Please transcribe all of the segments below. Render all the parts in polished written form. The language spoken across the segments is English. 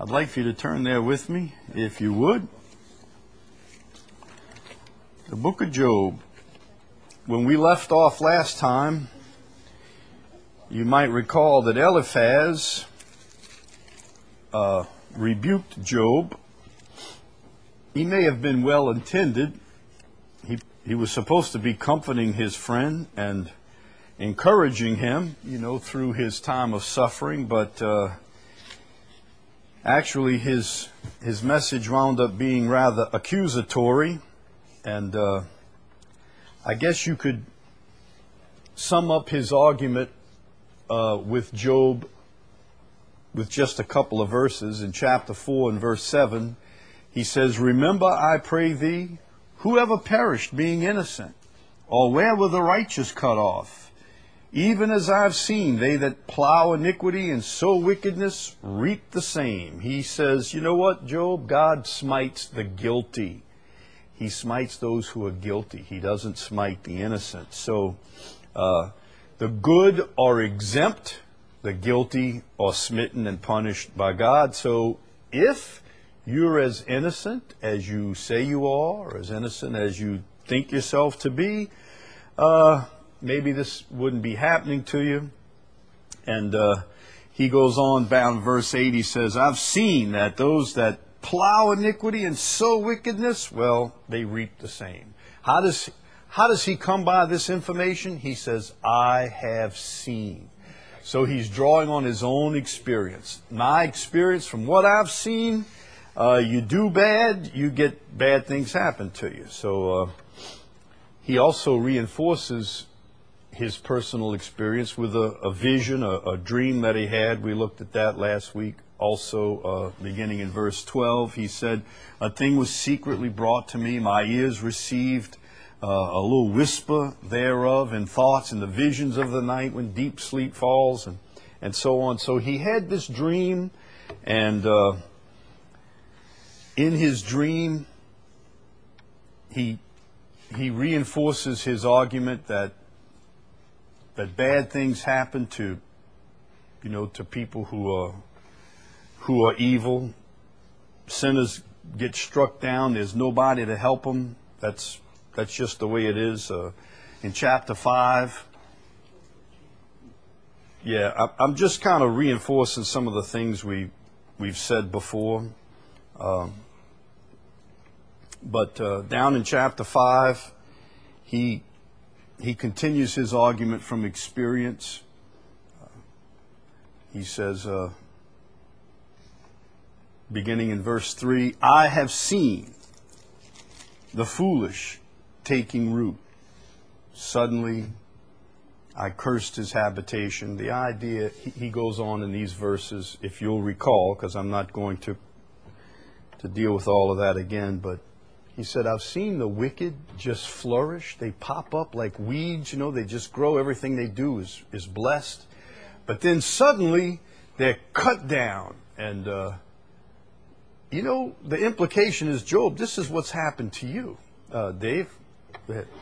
I'd like for you to turn there with me, if you would. The book of Job. When we left off last time, you might recall that Eliphaz rebuked Job. He may have been well intended. He was supposed to be comforting his friend and encouraging him, through his time of suffering, but actually his message wound up being rather accusatory, and I guess you could sum up his argument with Job with just a couple of verses. In chapter 4 and verse 7, he says, "Remember, I pray thee, whoever perished being innocent, or where were the righteous cut off? Even as I've seen, they that plow iniquity and sow wickedness reap the same." He says, you know what, Job? God smites the guilty. He smites those who are guilty. He doesn't smite the innocent. So the good are exempt, the guilty are smitten and punished by God. So if you're as innocent as you say you are, or as innocent as you think yourself to be, maybe this wouldn't be happening to you. And he goes on down in verse 8, he says, "I've seen that those that plow iniquity and sow wickedness, well, they reap the same." How does he come by this information? He says, "I have seen." So he's drawing on his own experience. My experience from what I've seen, you do bad, you get bad things happen to you. So he also reinforces his personal experience with a vision, a dream that he had. We looked at that last week. Also, beginning in verse 12, he said, "A thing was secretly brought to me. My ears received a little whisper thereof in thoughts and the visions of the night when deep sleep falls," and so on. So he had this dream, and in his dream, he reinforces his argument that bad things happen to people who are evil. Sinners get struck down. There's nobody to help them. That's just the way it is. In chapter 5, I'm just kind of reinforcing some of the things we've said before. But down in chapter 5, he continues his argument from experience. He says, beginning in verse 3, "I have seen the foolish taking root. Suddenly I cursed his habitation." The idea, he goes on in these verses, if you'll recall, because I'm not going to deal with all of that again, but he said, "I've seen the wicked just flourish. They pop up like weeds, they just grow. Everything they do is blessed. But then suddenly they're cut down." And, the implication is, Job, this is what's happened to you. Dave, go ahead.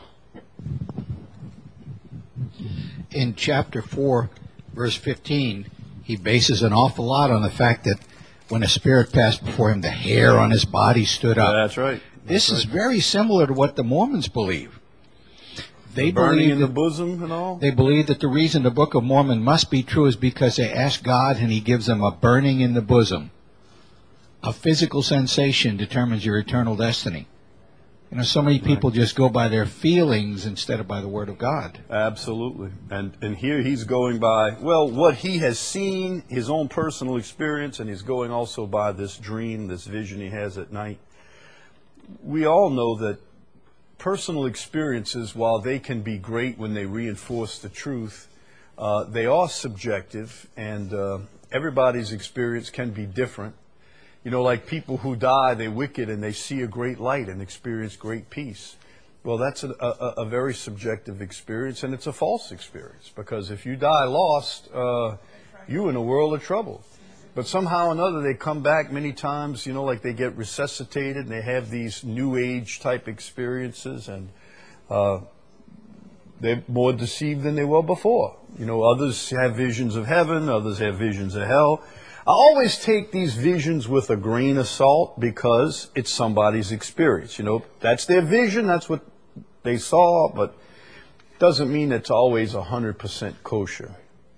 In chapter 4, verse 15, he bases an awful lot on the fact that when a spirit passed before him, the hair on his body stood up. That's right. This is very similar to what the Mormons believe. They burning in the bosom and all? They believe that the reason the Book of Mormon must be true is because they ask God and he gives them a burning in the bosom. A physical sensation determines your eternal destiny. So many people just go by their feelings instead of by the Word of God. Absolutely. And here he's going by, what he has seen, his own personal experience, and he's going also by this dream, this vision he has at night. We all know that personal experiences, while they can be great when they reinforce the truth, they are subjective, and everybody's experience can be different. Like people who die, they're wicked, and they see a great light and experience great peace. Well, that's a very subjective experience, and it's a false experience, because if you die lost, you're in a world of trouble. But somehow or another, they come back many times, like they get resuscitated, and they have these New Age type experiences, and they're more deceived than they were before. Others have visions of heaven, others have visions of hell. I always take these visions with a grain of salt because it's somebody's experience. You know, that's their vision, that's what they saw, but doesn't mean it's always 100% kosher.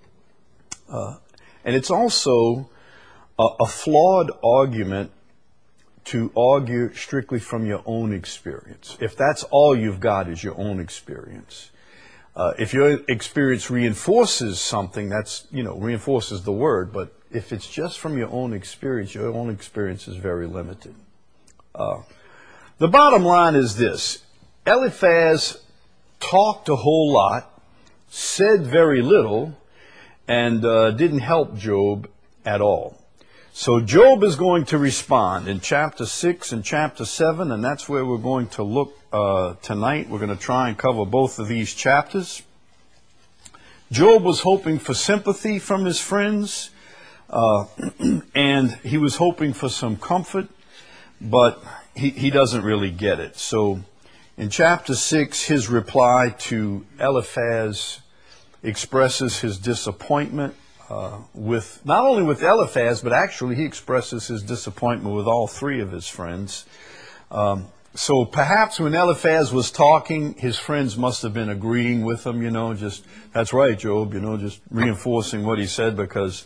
And it's also a flawed argument to argue strictly from your own experience. If that's all you've got is your own experience. If your experience reinforces something, that's, reinforces the word, but if it's just from your own experience is very limited. The bottom line is this. Eliphaz talked a whole lot, said very little, and didn't help Job at all. So Job is going to respond in chapter 6 and chapter 7, and that's where we're going to look tonight. We're going to try and cover both of these chapters. Job was hoping for sympathy from his friends, and he was hoping for some comfort, but he doesn't really get it. So in chapter 6, his reply to Eliphaz expresses his disappointment not only with Eliphaz, but actually he expresses his disappointment with all three of his friends. So perhaps when Eliphaz was talking, his friends must have been agreeing with him, just, that's right, Job, just reinforcing what he said, because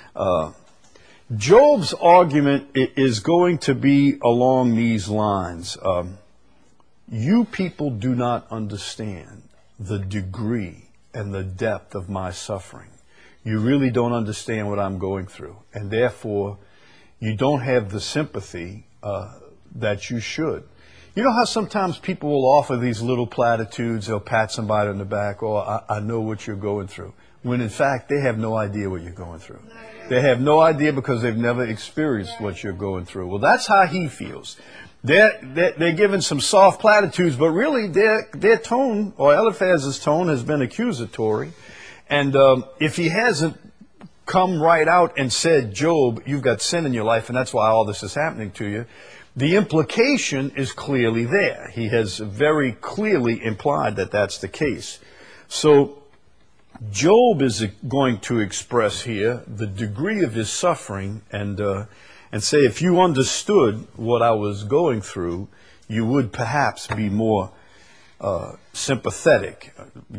Job's argument is going to be along these lines. You people do not understand the degree and the depth of my suffering. You really don't understand what I'm going through, and therefore you don't have the sympathy that you should. You know how sometimes people will offer these little platitudes, they'll pat somebody on the back, I know what you're going through, when in fact they have no idea what you're going through. They have no idea because they've never experienced what you're going through. Well, that's how he feels. They're giving some soft platitudes, but really their tone, or Eliphaz's tone, has been accusatory. And if he hasn't come right out and said, Job, you've got sin in your life, and that's why all this is happening to you, the implication is clearly there. He has very clearly implied that that's the case. So Job is going to express here the degree of his suffering and say, if you understood what I was going through, you would perhaps be more sympathetic.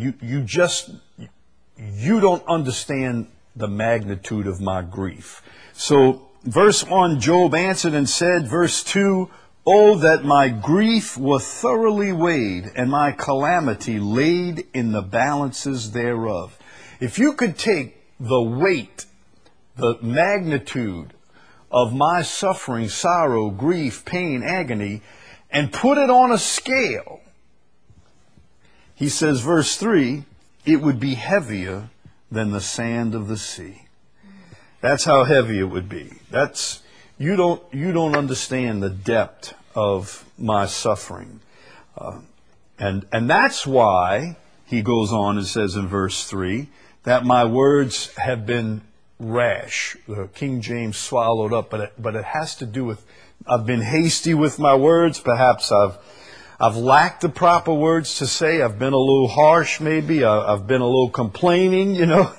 You don't understand the magnitude of my grief. So, verse 1, Job answered and said, verse 2, oh, that my grief were thoroughly weighed, and my calamity laid in the balances thereof. If you could take the weight, the magnitude of my suffering, sorrow, grief, pain, agony, and put it on a scale, he says, verse 3, it would be heavier than the sand of the sea. That's how heavy it would be. You don't understand the depth of my suffering. And that's why he goes on and says in verse 3, that my words have been rash. The King James swallowed up, but it has to do with, I've been hasty with my words. Perhaps I've lacked the proper words to say. I've been a little harsh, maybe. I've been a little complaining,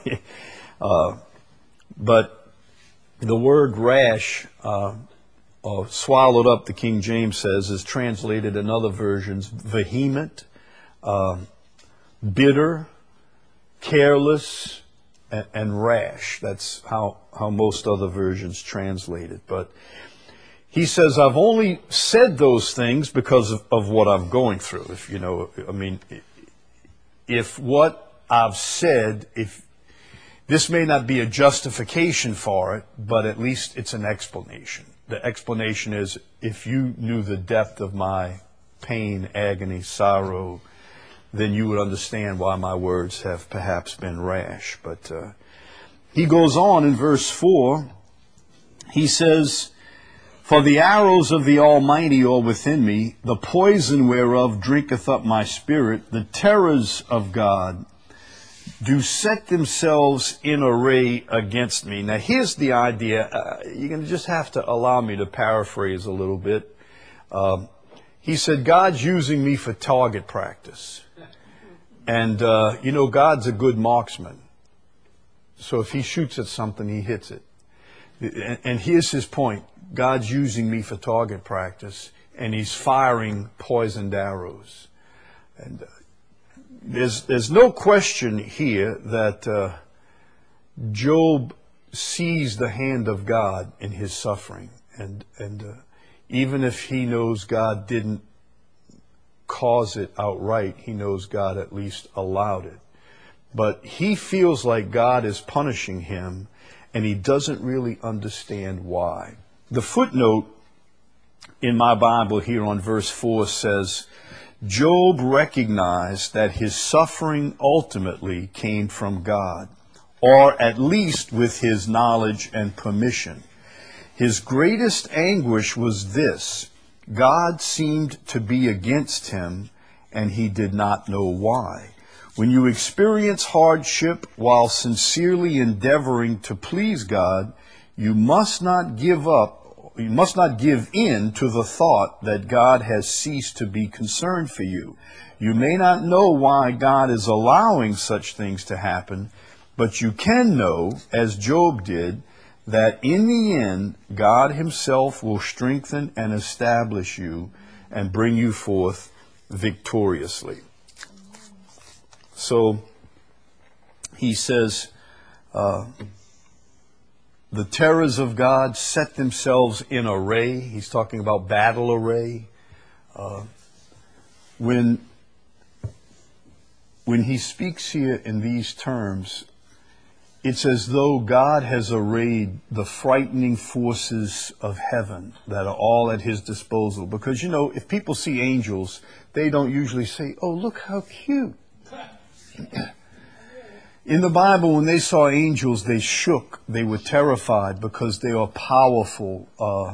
But the word rash, swallowed up, the King James says, is translated in other versions vehement, bitter, careless, and rash. That's how most other versions translate it. But he says, I've only said those things because of what I'm going through. If what I've said, if this may not be a justification for it, but at least it's an explanation. The explanation is, if you knew the depth of my pain, agony, sorrow, then you would understand why my words have perhaps been rash. But he goes on in verse 4, he says, for the arrows of the Almighty are within me, the poison whereof drinketh up my spirit, the terrors of God do set themselves in array against me. Now here's the idea. You're going to just have to allow me to paraphrase a little bit. He said, God's using me for target practice. And, God's a good marksman. So if he shoots at something, he hits it. And here's his point. God's using me for target practice, and he's firing poisoned arrows. And there's no question here that Job sees the hand of God in his suffering. And even if he knows God didn't cause it outright, he knows God at least allowed it. But he feels like God is punishing him, and he doesn't really understand why. The footnote in my Bible here on verse 4 says, Job recognized that his suffering ultimately came from God, or at least with his knowledge and permission. His greatest anguish was this: God seemed to be against him, and he did not know why. When you experience hardship while sincerely endeavoring to please God, you must not give in to the thought that God has ceased to be concerned for you. You may not know why God is allowing such things to happen, but you can know, as Job did, that in the end, God himself will strengthen and establish you and bring you forth victoriously. So he says, the terrors of God set themselves in array. He's talking about battle array. When he speaks here in these terms, it's as though God has arrayed the frightening forces of heaven that are all at his disposal. Because, if people see angels, they don't usually say, "Oh, look how cute." In the Bible, when they saw angels, they shook. They were terrified because they are powerful,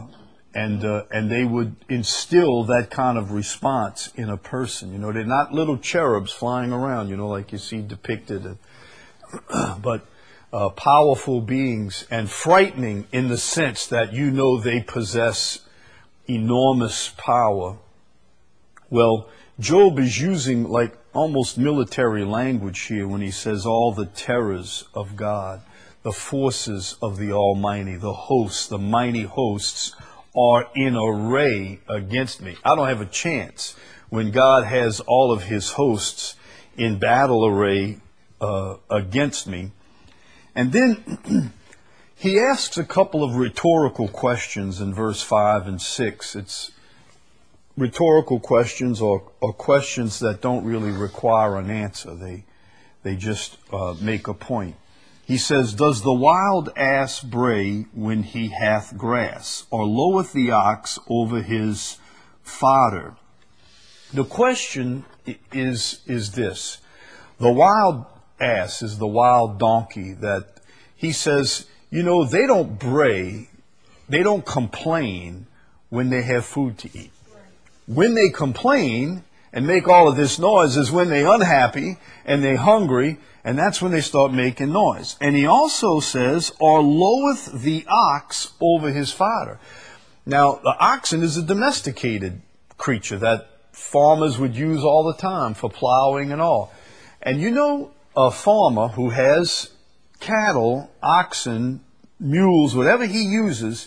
and they would instill that kind of response in a person. They're not little cherubs flying around, like you see depicted, but powerful beings, and frightening in the sense that they possess enormous power. Well, Job is using like almost military language here when he says all the terrors of God, the forces of the Almighty, the hosts, the mighty hosts are in array against me. I don't have a chance when God has all of his hosts in battle array against me. And then he asks a couple of rhetorical questions in verse 5 and 6. It's rhetorical questions or questions that don't really require an answer. They just make a point. He says, "Does the wild ass bray when he hath grass, or loweth the ox over his fodder?" The question is this. The wild ass is the wild donkey that he says, they don't bray, they don't complain when they have food to eat. When they complain and make all of this noise is when they're unhappy and they're hungry, and that's when they start making noise. And he also says, "Or loweth the ox over his fodder." Now, the oxen is a domesticated creature that farmers would use all the time for plowing and all. And a farmer who has cattle, oxen, mules, whatever he uses,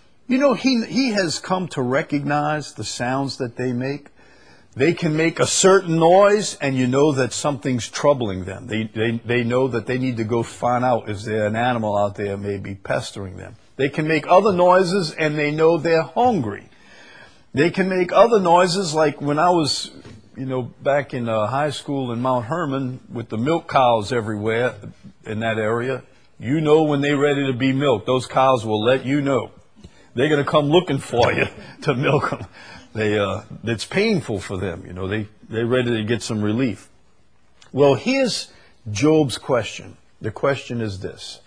he has come to recognize the sounds that they make. They can make a certain noise, and that something's troubling them. They know that they need to go find out if there's an animal out there maybe pestering them. They can make other noises, and they know they're hungry. They can make other noises, like when I was, back in high school in Mount Hermon with the milk cows everywhere in that area. When they're ready to be milked. Those cows will let you know. They're going to come looking for you to milk them. It's painful for them. They're ready to get some relief. Well, here's Job's question. The question is this.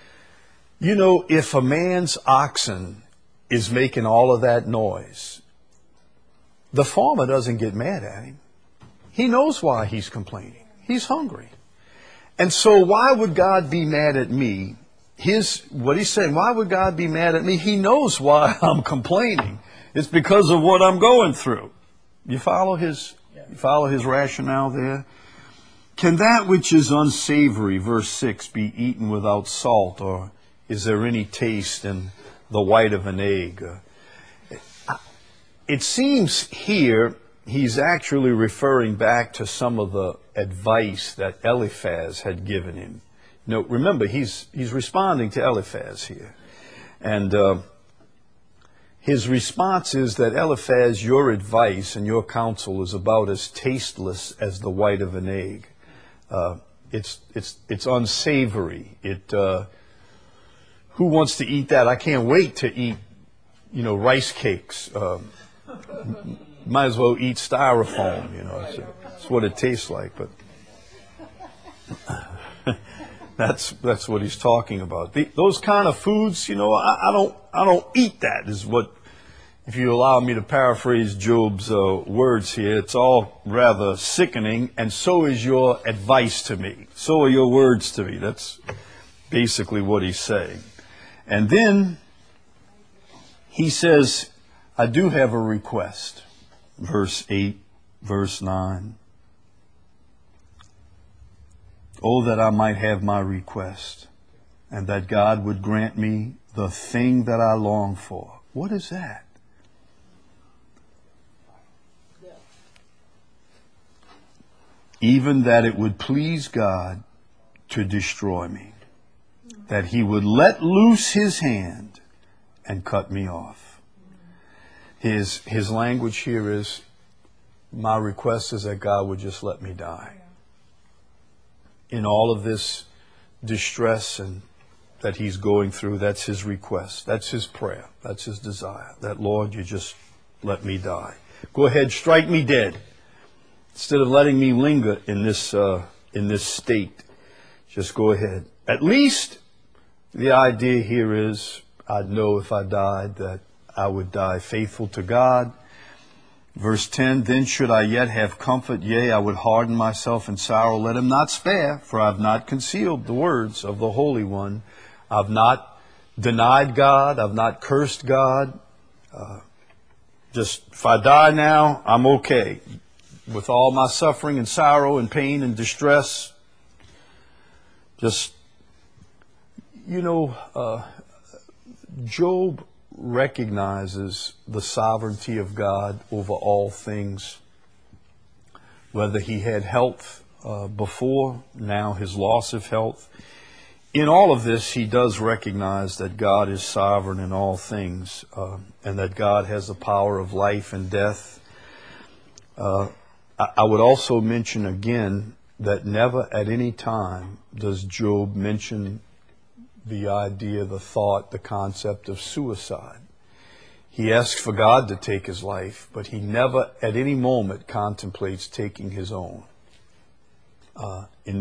If a man's oxen is making all of that noise, the farmer doesn't get mad at him. He knows why he's complaining. He's hungry. And so why would God be mad at me? What he's saying, why would God be mad at me? He knows why I'm complaining. It's because of what I'm going through. You follow his rationale there? "Can that which is unsavory," verse 6, "be eaten without salt? Or is there any taste in the white of an egg? It seems here he's actually referring back to some of the advice that Eliphaz had given him. You know, remember, he's responding to Eliphaz here. And his response is that, Eliphaz, your advice and your counsel is about as tasteless as the white of an egg. It's unsavory. Who wants to eat that? I can't wait to eat, rice cakes. Might as well eat styrofoam. It's what it tastes like. But that's what he's talking about. Those kind of foods, I don't eat that. Is what, if you allow me to paraphrase Job's words here, it's all rather sickening, and so is your advice to me. So are your words to me. That's basically what he's saying. And then he says, I do have a request. Verse 8, verse 9. Oh, that I might have my request, and that God would grant me the thing that I long for. What is that? Even that it would please God to destroy me, that he would let loose his hand and cut me off. His language here is, my request is that God would just let me die. In all of this distress and that he's going through, that's his request. That's his prayer. That's his desire. That, Lord, you just let me die. Go ahead, strike me dead. Instead of letting me linger in this state, just go ahead. At least the idea here is, I'd know if I died that I would die faithful to God. Verse 10, then should I yet have comfort, yea, I would harden myself in sorrow. Let him not spare, for I have not concealed the words of the Holy One. I've not denied God. I've not cursed God. Just, if I die now, I'm okay. With all my suffering and sorrow and pain and distress, just, Job recognizes the sovereignty of God over all things. Whether he had health before, now his loss of health. In all of this, he does recognize that God is sovereign in all things, and that God has the power of life and death. I would also mention again that never at any time does Job mention the idea, the thought, the concept of suicide. He asks for God to take his life, but he never at any moment contemplates taking his own. In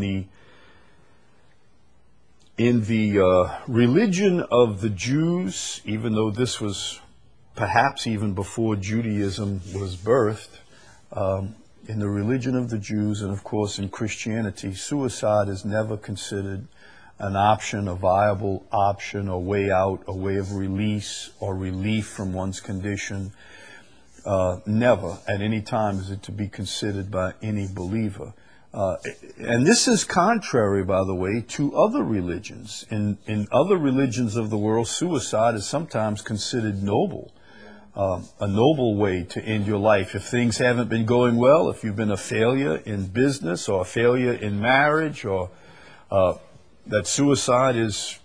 the religion of the Jews, even though this was perhaps even before Judaism was birthed, in the religion of the Jews and of course in Christianity, suicide is never considered an option, a viable option, a way out, a way of release or relief from one's condition. Never at any time is it to be considered by any believer. And this is contrary, by the way, to other religions. In other religions of the world, suicide is sometimes considered noble. A noble way to end your life. If things haven't been going well, if you've been a failure in business or a failure in marriage, or that suicide is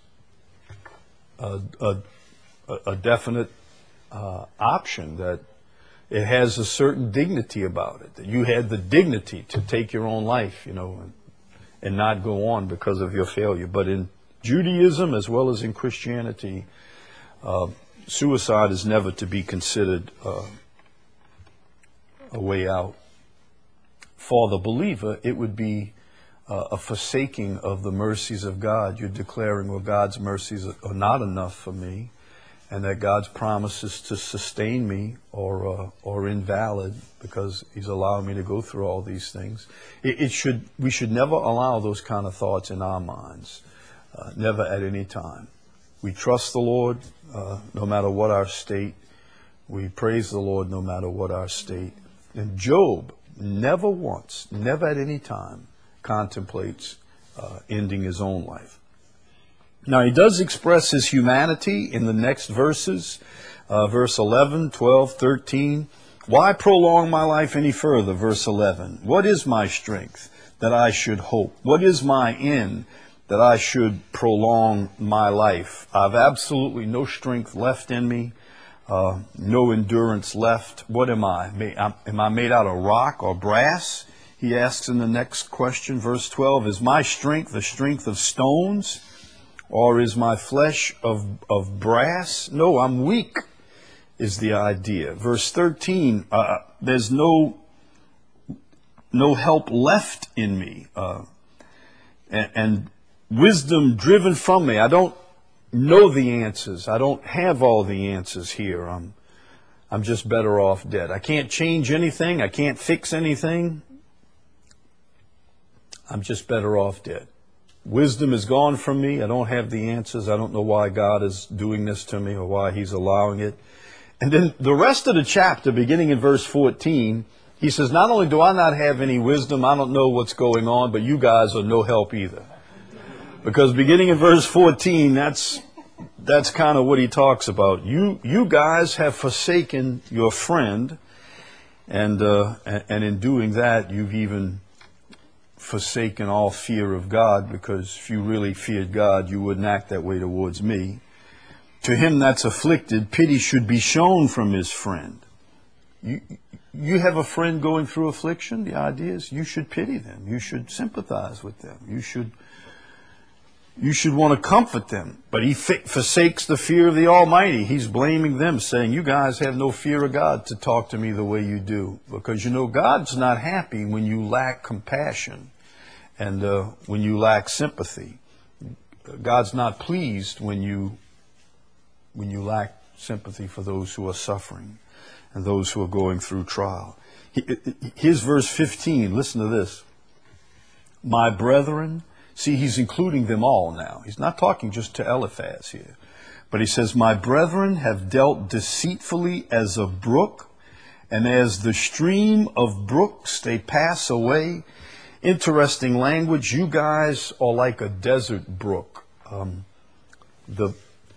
a definite option, that it has a certain dignity about it, that you had the dignity to take your own life, and not go on because of your failure. But in Judaism as well as in Christianity, suicide is never to be considered a way out. For the believer, it would be a forsaking of the mercies of God. You're declaring, well, God's mercies are not enough for me, and that God's promises to sustain me are invalid because he's allowing me to go through all these things. We should never allow those kind of thoughts in our minds, never at any time. We trust the Lord no matter what our state. We praise the Lord no matter what our state. And Job never once, never at any time, contemplates ending his own life. Now, he does express his humanity in the next verses, verse 11, 12, 13. Why prolong my life any further? Verse 11. What is my strength that I should hope? What is my end that I should prolong my life? I've absolutely no strength left in me, no endurance left. What am I? Am I made out of rock or brass? He asks in the next question, verse 12, is my strength the strength of stones, or is my flesh of brass? No, I'm weak, is the idea. Verse 13, there's no help left in me, and wisdom driven from me. I don't know the answers. I don't have all the answers here. I'm just better off dead. I can't change anything. I can't fix anything. I'm just better off dead. Wisdom is gone from me. I don't have the answers. I don't know why God is doing this to me or why he's allowing it. And then the rest of the chapter, beginning in verse 14, he says, not only do I not have any wisdom, I don't know what's going on, but you guys are no help either. Because beginning in verse 14, that's kind of what he talks about. You guys have forsaken your friend, and in doing that, you've even forsaken all fear of God, because if you really feared God, you wouldn't act that way towards me. To him that's afflicted, pity should be shown from his friend. You have a friend going through affliction. The idea is you should pity them. You should sympathize with them. You should want to comfort them. But he forsakes the fear of the Almighty. He's blaming them, saying, you guys have no fear of God to talk to me the way you do. Because, God's not happy when you lack compassion and when you lack sympathy. God's not pleased when you lack sympathy for those who are suffering and those who are going through trial. Here's verse 15. Listen to this. My brethren, see, he's including them all now. He's not talking just to Eliphaz here. But he says, my brethren have dealt deceitfully as a brook, and as the stream of brooks they pass away. Interesting language. You guys are like a desert brook. What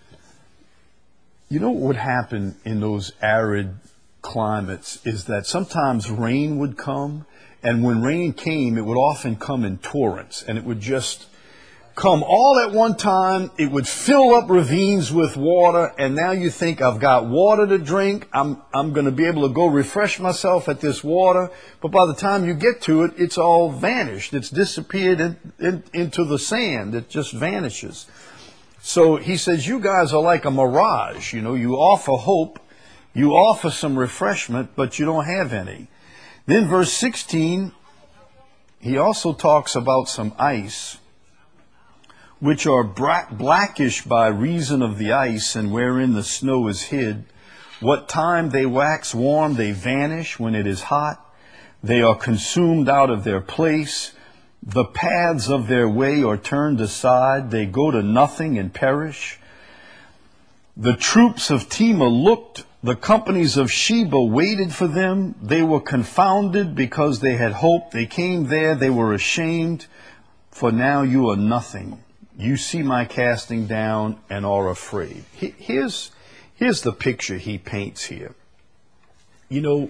would happen in those arid climates is that sometimes rain would come, and when rain came, it would often come in torrents, and it would just come all at one time. It would fill up ravines with water, and now you think, I've got water to drink. I'm going to be able to go refresh myself at this water. But by the time you get to it, it's all vanished. It's disappeared into the sand. It just vanishes. So he says, you guys are like a mirage. You offer hope, you offer some refreshment, but you don't have any. Then verse 16, he also talks about some ice, which are blackish by reason of the ice, and wherein the snow is hid. What time they wax warm, they vanish. When it is hot, they are consumed out of their place. The paths of their way are turned aside. They go to nothing and perish. The troops of Tema looked. The companies of Sheba waited for them. They were confounded because they had hoped. They came there. They were ashamed. For now you are nothing. You see my casting down and are afraid. Here's the picture he paints here. In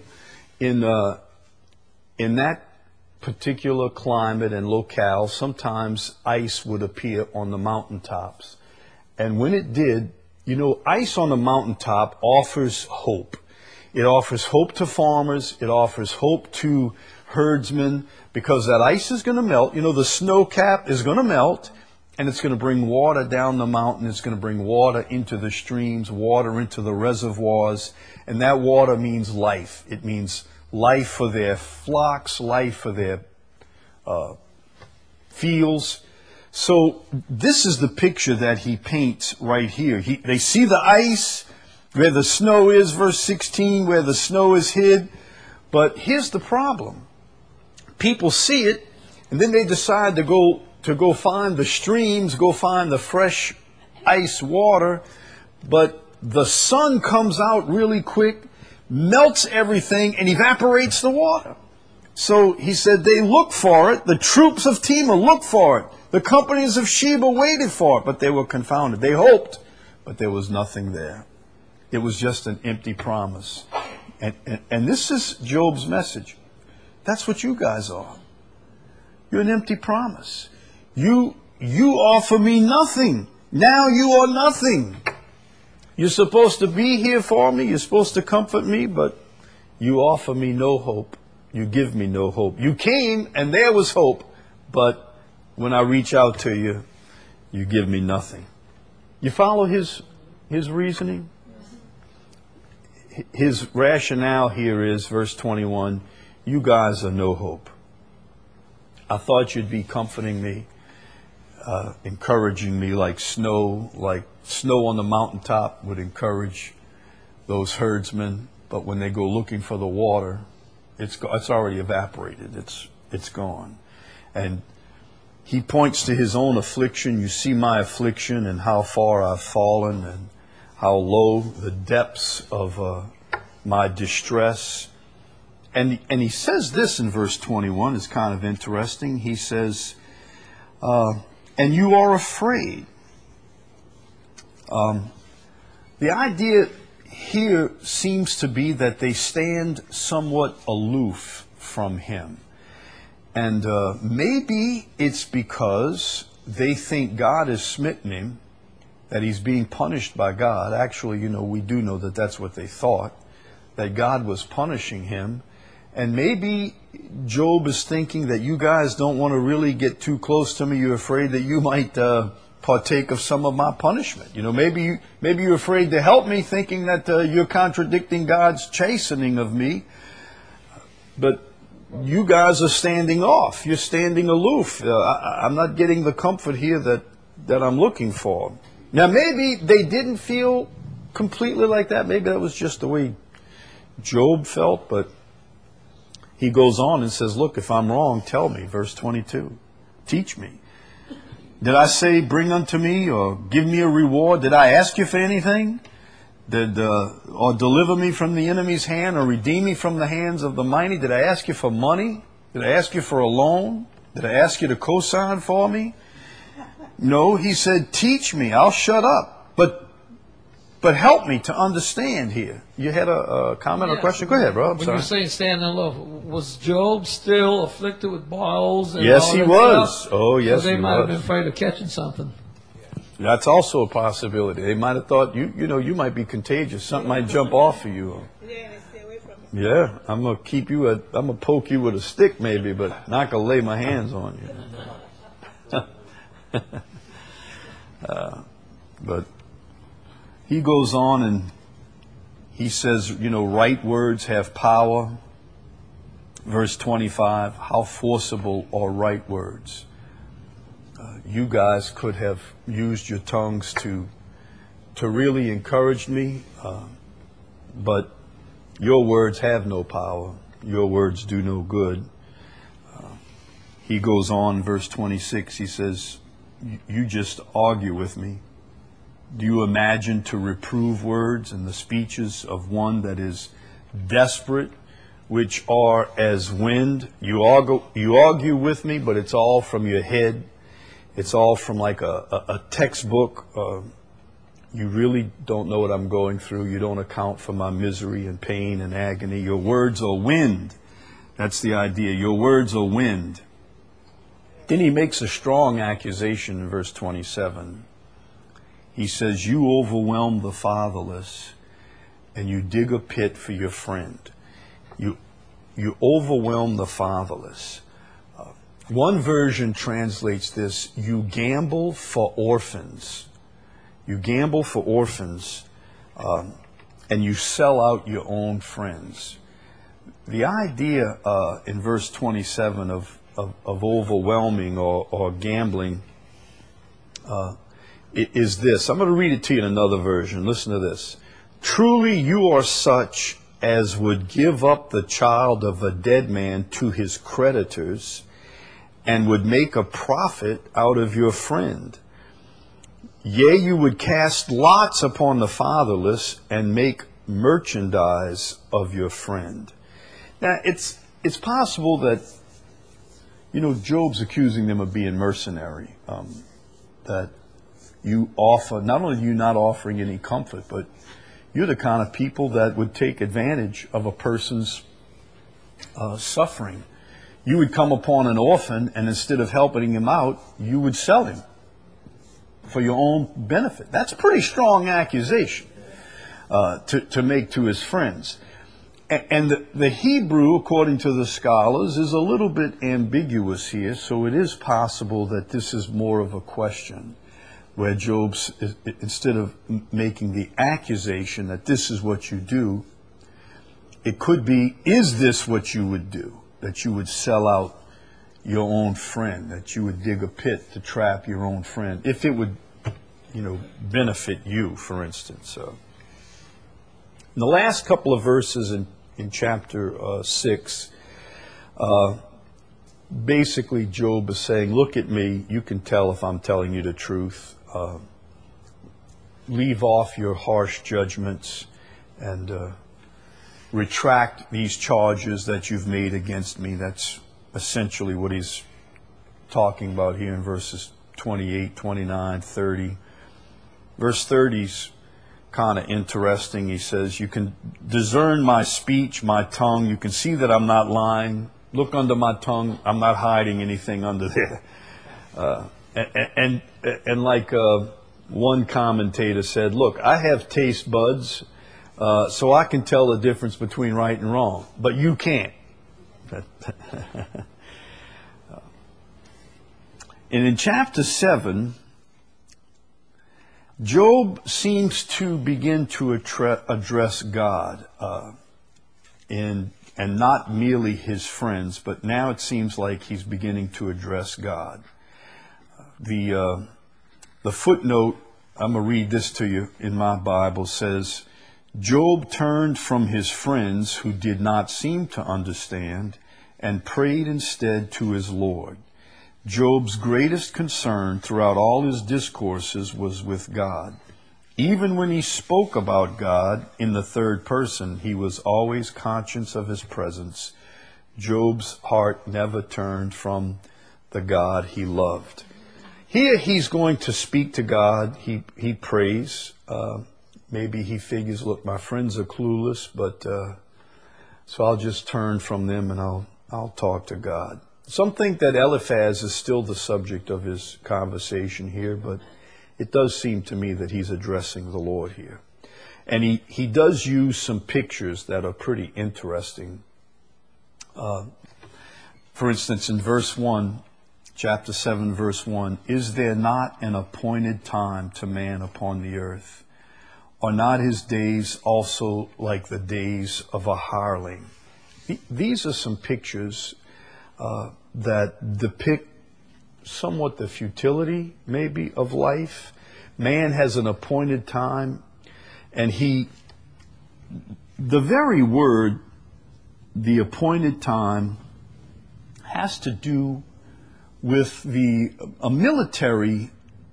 that particular climate and locale, sometimes ice would appear on the mountaintops. And when it did, ice on the mountaintop offers hope. It offers hope to farmers. It offers hope to herdsmen, because that ice is going to melt. The snow cap is going to melt, and it's going to bring water down the mountain. It's going to bring water into the streams, water into the reservoirs. And that water means life. It means life for their flocks, life for their fields. So this is the picture that he paints right here. They see the ice where the snow is, verse 16, where the snow is hid. But here's the problem. People see it, and then they decide to go find the streams, go find the fresh ice water. But the sun comes out really quick, melts everything, and evaporates the water. So he said they look for it. The troops of Tema look for it. The companies of Sheba waited for it, but they were confounded. They hoped, but there was nothing there. It was just an empty promise. And this is Job's message. That's what you guys are. You're an empty promise. You offer me nothing. Now you are nothing. You're supposed to be here for me. You're supposed to comfort me, but you offer me no hope. You give me no hope. You came and there was hope, but when I reach out to you, you give me nothing. You follow his reasoning? His rationale here is, verse 21, you guys are no hope. I thought you'd be comforting me, encouraging me like snow on the mountaintop would encourage those herdsmen. But when they go looking for the water, it's already evaporated. It's gone. And he points to his own affliction. You see my affliction and how far I've fallen and how low the depths of my distress. And he says this in verse 21. It's kind of interesting. He says, and you are afraid. The idea here seems to be that they stand somewhat aloof from him. And maybe it's because they think God has smitten him, that he's being punished by God. Actually, we do know that that's what they thought, that God was punishing him. And maybe Job is thinking that you guys don't want to really get too close to me. You're afraid that you might partake of some of my punishment. Maybe you're afraid to help me, thinking that you're contradicting God's chastening of me. But you guys are standing off. You're standing aloof. I'm not getting the comfort here that I'm looking for. Now, maybe they didn't feel completely like that. Maybe that was just the way Job felt. But he goes on and says, look, if I'm wrong, tell me. Verse 22. Teach me. Did I say, bring unto me, or give me a reward? Did I ask you for anything? Or deliver me from the enemy's hand, or redeem me from the hands of the mighty? Did I ask you for money? Did I ask you for a loan? Did I ask you to co-sign for me? No, he said, teach me. I'll shut up. But help me to understand here. You had a comment or question? Go ahead, bro. When you're saying stand in love, was Job still afflicted with boils? And yes, all he that was. stuff? Oh, yes, so they he might have was. been afraid of catching something. That's also a possibility. They might have thought, you might be contagious. Something might jump off of you. Yeah, I'm going to poke you with a stick maybe, but not going to lay my hands on you. But he goes on and he says, right words have power. Verse 25, how forcible are right words? You guys could have used your tongues to really encourage me, but your words have no power. Your words do no good. He goes on, verse 26, he says, you just argue with me. Do you imagine to reprove words in the speeches of one that is desperate, which are as wind? You argue with me, but it's all from your head. It's all from like a textbook. You really don't know what I'm going through. You don't account for my misery and pain and agony. Your words are wind. That's the idea. Your words are wind. Then he makes a strong accusation in verse 27. He says, you overwhelm the fatherless and you dig a pit for your friend. You overwhelm the fatherless. One version translates this, you gamble for orphans. You gamble for orphans, and you sell out your own friends. The idea in verse 27 of overwhelming or gambling is this. I'm going to read it to you in another version. Listen to this. Truly you are such as would give up the child of a dead man to his creditors, and would make a profit out of your friend. Yea, you would cast lots upon the fatherless and make merchandise of your friend. Now, it's possible that, Job's accusing them of being mercenary, that you offer, not only are you not offering any comfort, but you're the kind of people that would take advantage of a person's suffering. You would come upon an orphan, and instead of helping him out, you would sell him for your own benefit. That's a pretty strong accusation to make to his friends. And the Hebrew, according to the scholars, is a little bit ambiguous here, so it is possible that this is more of a question, where Job's, instead of making the accusation that this is what you do, it could be, is this what you would do? That you would sell out your own friend, that you would dig a pit to trap your own friend, if it would, benefit you, for instance. In the last couple of verses in chapter 6, basically Job is saying, look at me, you can tell if I'm telling you the truth. Leave off your harsh judgments and retract these charges that you've made against me. That's essentially what he's talking about here in verses 28, 29, 30. Verse 30's kind of interesting. He says, you can discern my speech, my tongue. You can see that I'm not lying. Look under my tongue. I'm not hiding anything under there. And like one commentator said, look, I have taste buds, so I can tell the difference between right and wrong, but you can't. And in chapter 7, Job seems to begin to address God, and not merely his friends, but now it seems like he's beginning to address God. The footnote, I'm going to read this to you in my Bible, says, Job turned from his friends who did not seem to understand and prayed instead to his Lord. Job's greatest concern throughout all his discourses was with God. Even when he spoke about God in the third person, he was always conscious of his presence. Job's heart never turned from the God he loved. Here he's going to speak to God. He prays. Maybe he figures, look, my friends are clueless, but so I'll just turn from them and I'll talk to God. Some think that Eliphaz is still the subject of his conversation here, but it does seem to me that he's addressing the Lord here. And he does use some pictures that are pretty interesting. For instance, in verse 1, chapter 7, verse 1, is there not an appointed time to man upon the earth? Are not his days also like the days of a hireling? These are some pictures that depict somewhat the futility, maybe, of life. Man has an appointed time, and the very word, the appointed time, has to do with a military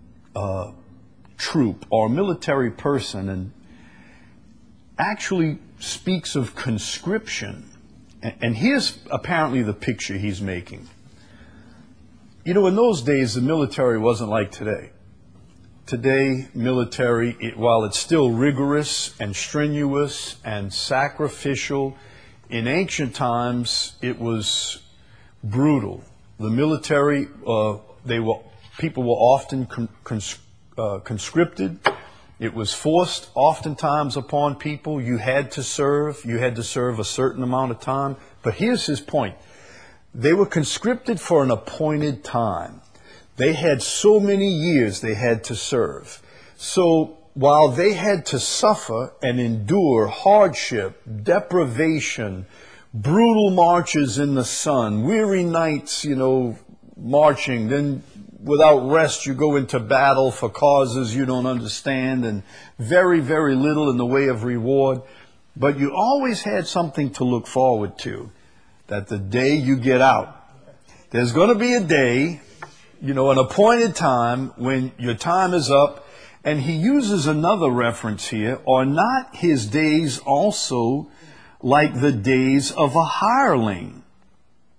troop or military person, and actually speaks of conscription. And here's apparently the picture he's making. In those days, the military wasn't like today. Today, military, while it's still rigorous and strenuous and sacrificial, in ancient times, it was brutal. The military, people were often conscripted. It was forced oftentimes upon people. You had to serve a certain amount of time. But here's his point. They were conscripted for an appointed time. They had so many years they had to serve. So while they had to suffer and endure hardship, deprivation, brutal marches in the sun, weary nights, marching, then without rest, you go into battle for causes you don't understand, and very, very little in the way of reward. But you always had something to look forward to, that the day you get out, there's going to be a day, an appointed time when your time is up. And he uses another reference here, are not his days also like the days of a hireling?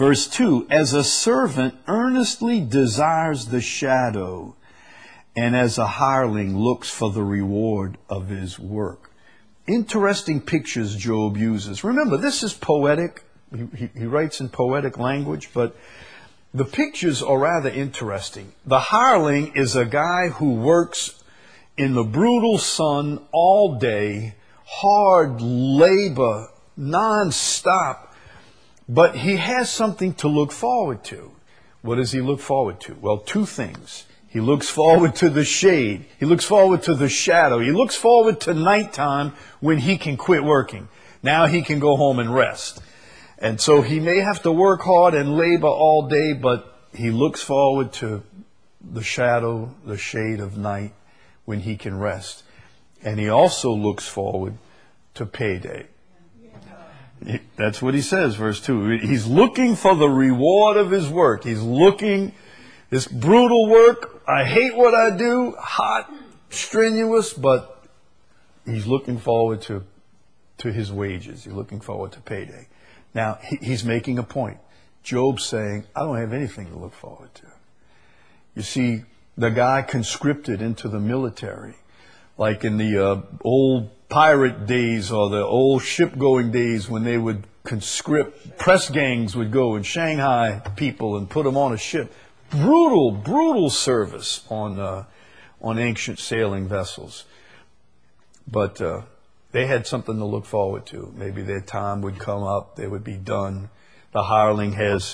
Verse 2, as a servant earnestly desires the shadow, and as a hireling looks for the reward of his work. Interesting pictures Job uses. Remember, this is poetic. He writes in poetic language, but the pictures are rather interesting. The hireling is a guy who works in the brutal sun all day, hard labor, non-stop, but he has something to look forward to. What does he look forward to? Well, two things. He looks forward to the shade. He looks forward to the shadow. He looks forward to nighttime when he can quit working. Now he can go home and rest. And so he may have to work hard and labor all day, but he looks forward to the shadow, the shade of night when he can rest. And he also looks forward to payday. That's what he says, verse 2. He's looking for the reward of his work. He's looking, this brutal work, I hate what I do, hot, strenuous, but he's looking forward to his wages. He's looking forward to payday. Now, he's making a point. Job's saying, I don't have anything to look forward to. You see, the guy conscripted into the military, like in the old pirate days or the old ship-going days when they would conscript, press gangs would go and Shanghai people and put them on a ship. Brutal service on ancient sailing vessels. But they had something to look forward to. Maybe their time would come up, they would be done. The hireling has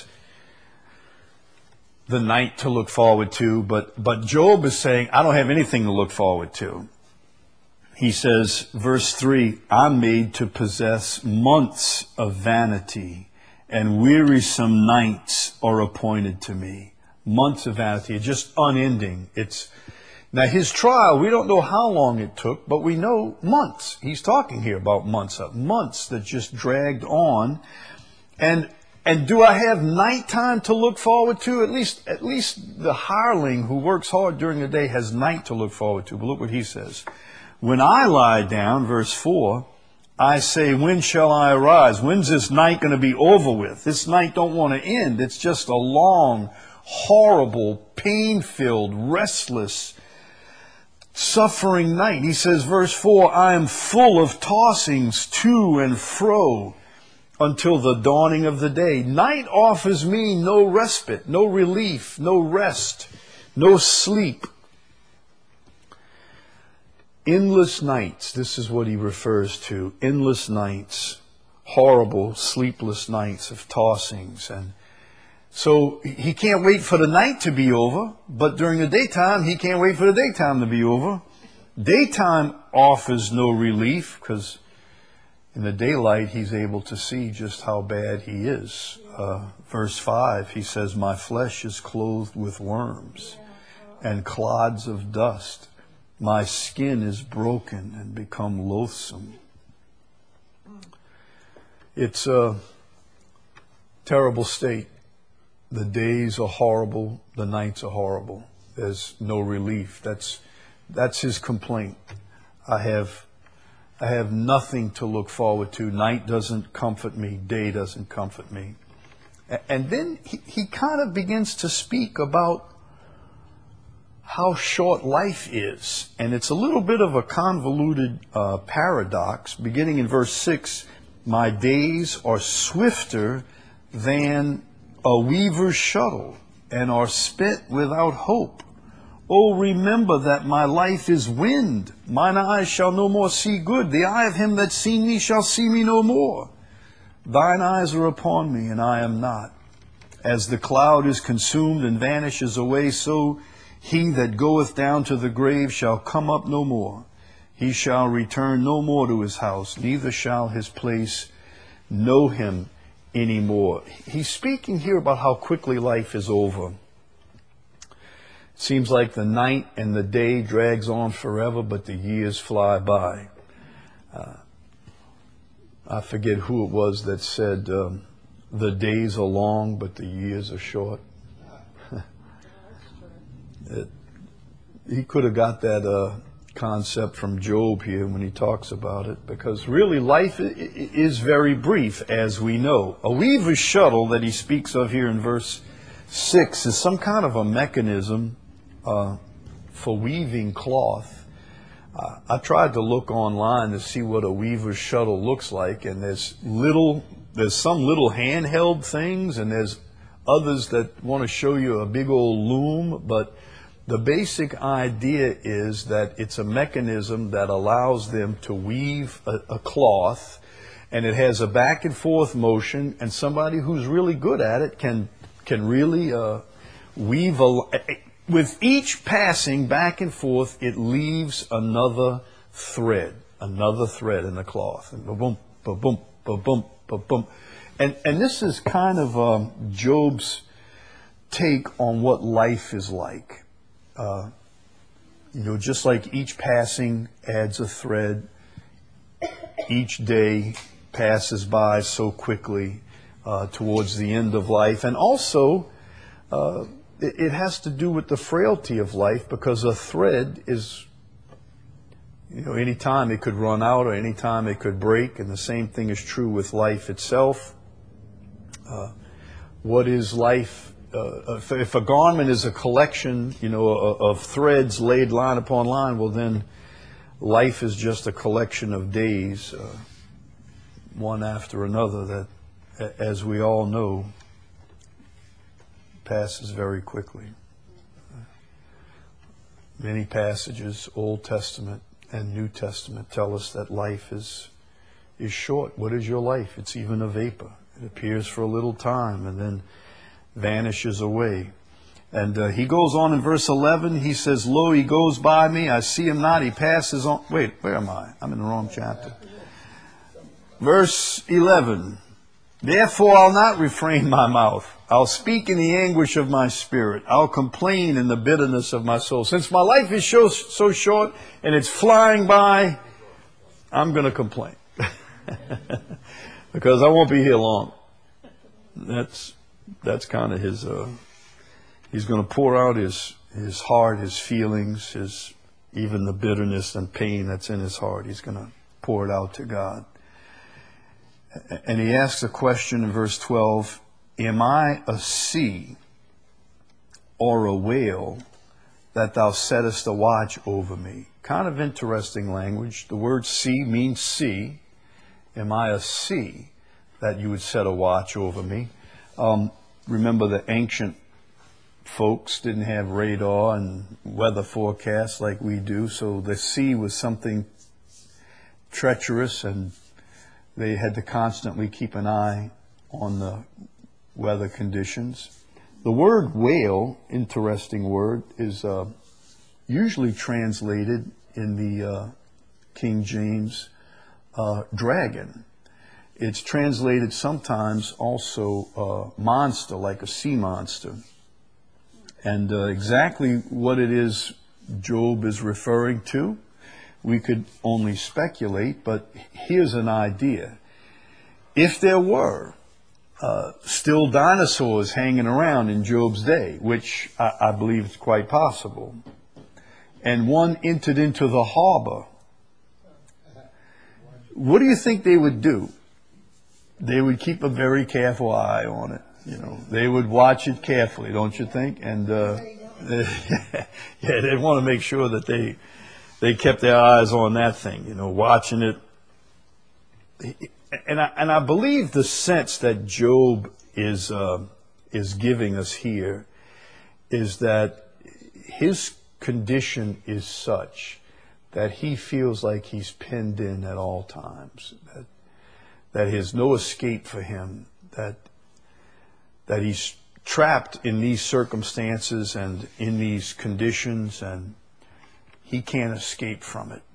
the night to look forward to, but Job is saying, I don't have anything to look forward to. He says, verse 3, I'm made to possess months of vanity, and wearisome nights are appointed to me. Months of vanity, just unending. Now his trial, we don't know how long it took, but we know months. He's talking here about months that just dragged on. And do I have nighttime to look forward to? At least the hireling who works hard during the day has night to look forward to. But look what he says. When I lie down, verse 4, I say, when shall I arise? When's this night going to be over with? This night don't want to end. It's just a long, horrible, pain-filled, restless, suffering night. He says, verse 4, I am full of tossings to and fro until the dawning of the day. Night offers me no respite, no relief, no rest, no sleep. Endless nights, this is what he refers to. Endless nights, horrible, sleepless nights of tossings. And so he can't wait for the night to be over, but during the daytime, he can't wait for the daytime to be over. Daytime offers no relief because in the daylight, he's able to see just how bad he is. Verse 5, he says, my flesh is clothed with worms and clods of dust. My skin is broken and become loathsome. It's a terrible state. The days are horrible. The nights are horrible. There's no relief. That's his complaint. I have nothing to look forward to. Night doesn't comfort me. Day doesn't comfort me. And then he kind of begins to speak about how short life is. And it's a little bit of a convoluted paradox. Beginning in verse 6, my days are swifter than a weaver's shuttle and are spent without hope. Oh, remember that my life is wind. Mine eyes shall no more see good. The eye of him that seen me shall see me no more. Thine eyes are upon me, and I am not. As the cloud is consumed and vanishes away, so he that goeth down to the grave shall come up no more. He shall return no more to his house, neither shall his place know him anymore. He's speaking here about how quickly life is over. It seems like the night and the day drags on forever, but the years fly by. I forget who it was that said, the days are long, but the years are short. He could have got that concept from Job here when he talks about it, because really life is very brief, as we know. A weaver's shuttle that he speaks of here in verse 6 is some kind of a mechanism for weaving cloth. I tried to look online to see what a weaver's shuttle looks like, and there's some little handheld things, and there's others that want to show you a big old loom, but the basic idea is that it's a mechanism that allows them to weave a cloth, and it has a back and forth motion, and somebody who's really good at it can really weave with each passing back and forth, it leaves another thread in the cloth. And ba-boom, ba-boom, ba-boom, ba-boom. And this is kind of Job's take on what life is like. Just like each passing adds a thread, each day passes by so quickly towards the end of life. And also, it has to do with the frailty of life, because a thread is, any time it could run out or any time it could break, and the same thing is true with life itself. What is life? If a garment is a collection, of threads laid line upon line, well then life is just a collection of days, one after another, that, as we all know, passes very quickly. Many passages, Old Testament and New Testament, tell us that life is short. What is your life? It's even a vapor. It appears for a little time and then vanishes away. And he goes on in verse 11. He says, "Lo, he goes by me. I see him not. He passes on." Wait, where am I? I'm in the wrong chapter. Verse 11. "Therefore I'll not refrain my mouth. I'll speak in the anguish of my spirit. I'll complain in the bitterness of my soul." Since my life is so short and it's flying by, I'm going to complain. Because I won't be here long. That's kind of his, he's going to pour out his heart, his feelings, even the bitterness and pain that's in his heart. He's going to pour it out to God. And he asks a question in verse 12, "Am I a sea or a whale that thou settest a watch over me?" Kind of interesting language. The word sea means sea. Am I a sea that you would set a watch over me? Remember, the ancient folks didn't have radar and weather forecasts like we do, so the sea was something treacherous, and they had to constantly keep an eye on the weather conditions. The word whale, interesting word, is usually translated in the King James dragon. It's translated sometimes also monster, like a sea monster. And exactly what it is Job is referring to, we could only speculate, but here's an idea. If there were still dinosaurs hanging around in Job's day, which I believe is quite possible, and one entered into the harbor, what do you think they would do? They would keep a very careful eye on it. They would watch it carefully, don't you think? And they'd want to make sure that they kept their eyes on that thing, watching it. And I believe the sense that Job is giving us here is that his condition is such that he feels like he's pinned in at all times, that there's no escape for him, that he's trapped in these circumstances and in these conditions, and he can't escape from it.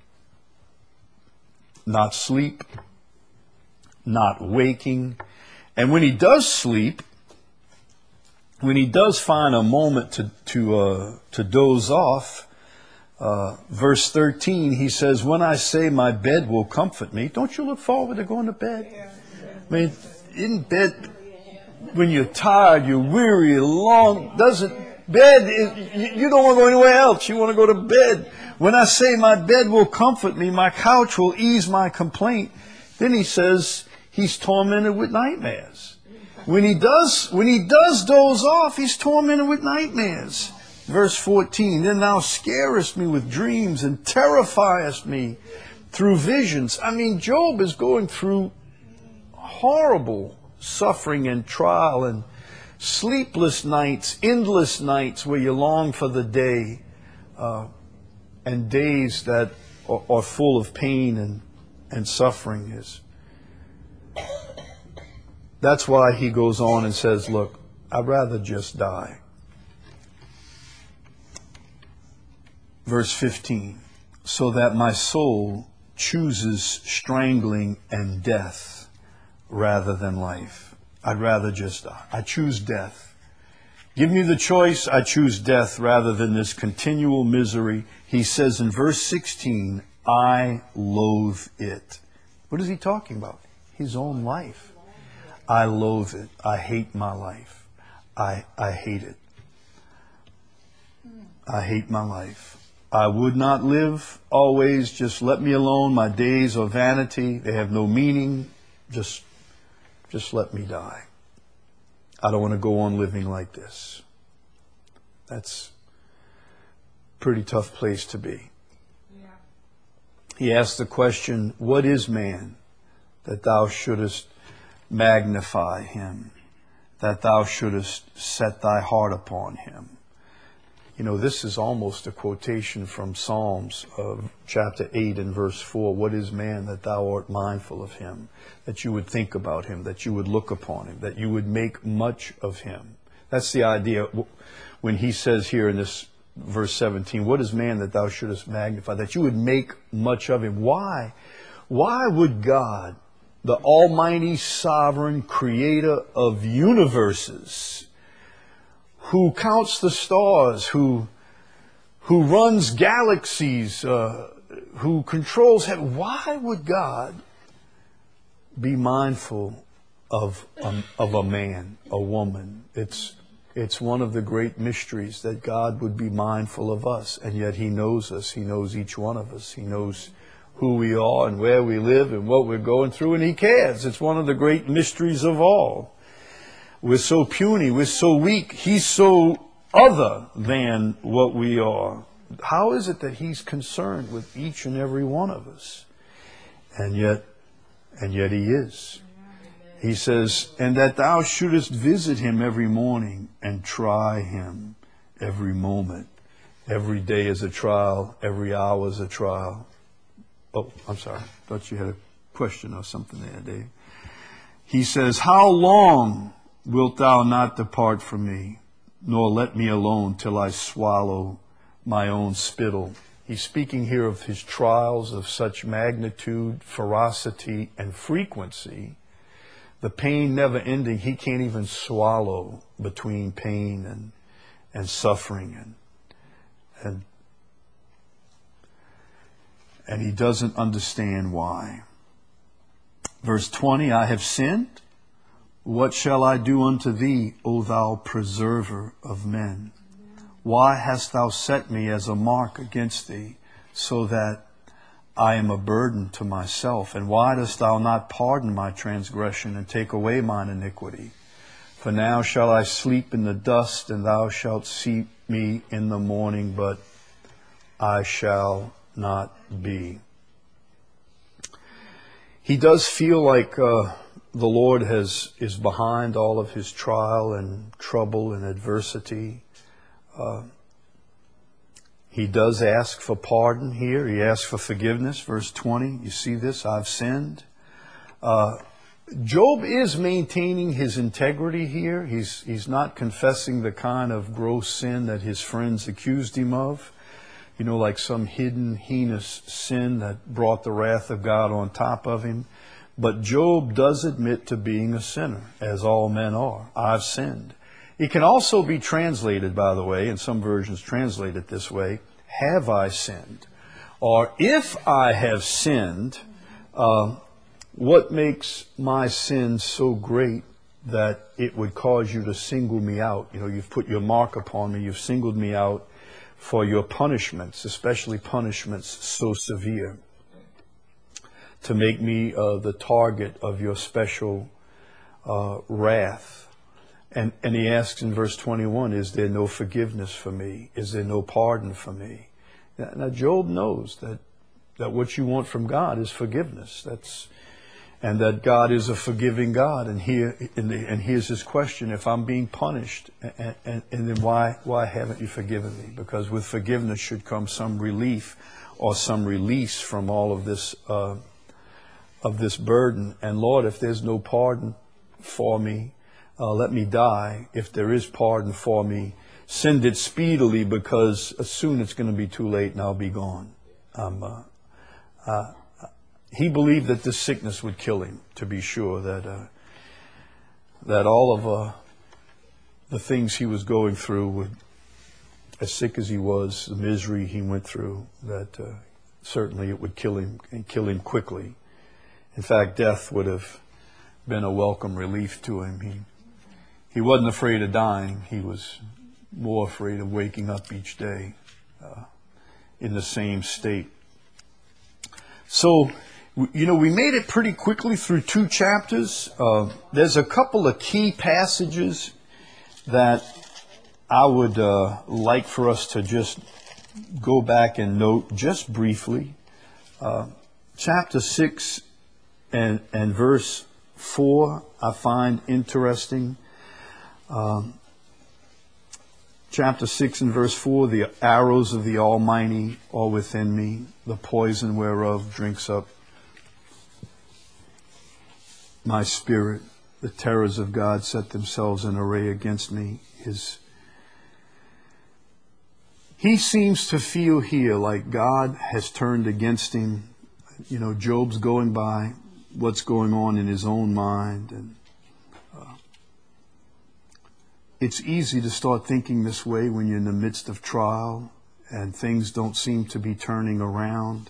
Not sleep, not waking. And when he does sleep, when he does find a moment to doze off, verse 13, he says, "When I say my bed will comfort me," don't you look forward to going to bed? I mean, in bed, when you're tired, you're weary, long, You don't want to go anywhere else. You want to go to bed. When I say my bed will comfort me, my couch will ease my complaint, then he says he's tormented with nightmares. When he does doze off, he's tormented with nightmares. Verse 14, then thou scarest me with dreams and terrifiest me through visions. I mean, Job is going through horrible suffering and trial and sleepless nights, endless nights where you long for the day, and days that are full of pain and suffering. That's why he goes on and says, look, I'd rather just die. Verse 15, so that my soul chooses strangling and death rather than life. I'd rather just die. I choose death. Give me the choice, I choose death rather than this continual misery. He says in verse 16, I loathe it. What is he talking about? His own life. I loathe it. I hate my life. I hate it. I hate my life. I would not live always. Just let me alone. My days are vanity. They have no meaning. Just let me die. I don't want to go on living like this. That's a pretty tough place to be. Yeah. He asked the question, what is man that thou shouldest magnify him, that thou shouldest set thy heart upon him? You know, this is almost a quotation from Psalms of chapter 8 and verse 4. What is man that thou art mindful of him, that you would think about him, that you would look upon him, that you would make much of him? That's the idea when he says here in this verse 17, what is man that thou shouldest magnify, that you would make much of him? Why? Why would God, the almighty sovereign creator of universes, who counts the stars, who runs galaxies, who controls heaven, why would God be mindful of a man, a woman? It's one of the great mysteries that God would be mindful of us, and yet He knows us. He knows each one of us. He knows who we are and where we live and what we're going through, and He cares. It's one of the great mysteries of all. We're so puny, we're so weak. He's so other than what we are. How is it that He's concerned with each and every one of us? And yet He is. He says, and that thou shouldest visit him every morning and try him every moment. Every day is a trial, every hour is a trial. Oh, I'm sorry. Thought you had a question or something there, Dave. He says, how long wilt thou not depart from me, nor let me alone till I swallow my own spittle? He's speaking here of his trials of such magnitude, ferocity, and frequency. The pain never ending. He can't even swallow between pain and suffering. And he doesn't understand why. Verse 20, I have sinned. What shall I do unto thee, O thou preserver of men? Why hast thou set me as a mark against thee, so that I am a burden to myself? And why dost thou not pardon my transgression and take away mine iniquity? For now shall I sleep in the dust, and thou shalt see me in the morning, but I shall not be. He does feel like the Lord is behind all of his trial and trouble and adversity. He does ask for pardon here. He asks for forgiveness. Verse 20, you see this? I've sinned. Job is maintaining his integrity here. He's not confessing the kind of gross sin that his friends accused him of. You know, like some hidden, heinous sin that brought the wrath of God on top of him. But Job does admit to being a sinner, as all men are. I've sinned. It can also be translated, by the way, in some versions translate it this way, have I sinned? Or if I have sinned, what makes my sin so great that it would cause you to single me out. You know, you've put your mark upon me. You've singled me out for your punishments, especially punishments so severe, to make me the target of your special wrath. And he asks in verse 21, is there no forgiveness for me? Is there no pardon for me? Now Job knows that what you want from God is forgiveness. And that God is a forgiving God. And here's his question: if I'm being punished, and then why haven't you forgiven me? Because with forgiveness should come some relief or some release from all of this burden. And Lord, if there's no pardon for me, let me die. If there is pardon for me, send it speedily, because soon it's going to be too late and I'll be gone. He believed that this sickness would kill him, to be sure, that all of the things he was going through would, as sick as he was, the misery he went through, that certainly it would kill him, and kill him quickly. In fact, death would have been a welcome relief to him. He wasn't afraid of dying. He was more afraid of waking up each day in the same state. So, you know, we made it pretty quickly through 2 chapters. There's a couple of key passages that I would like for us to just go back and note just briefly. Chapter 6 and verse 4 I find interesting. Chapter 6 and verse 4, the arrows of the Almighty are within me, the poison whereof drinks up my spirit. The terrors of God set themselves in array against me. He seems to feel here like God has turned against him. You know, Job's going by what's going on in his own mind, and it's easy to start thinking this way when you're in the midst of trial and things don't seem to be turning around.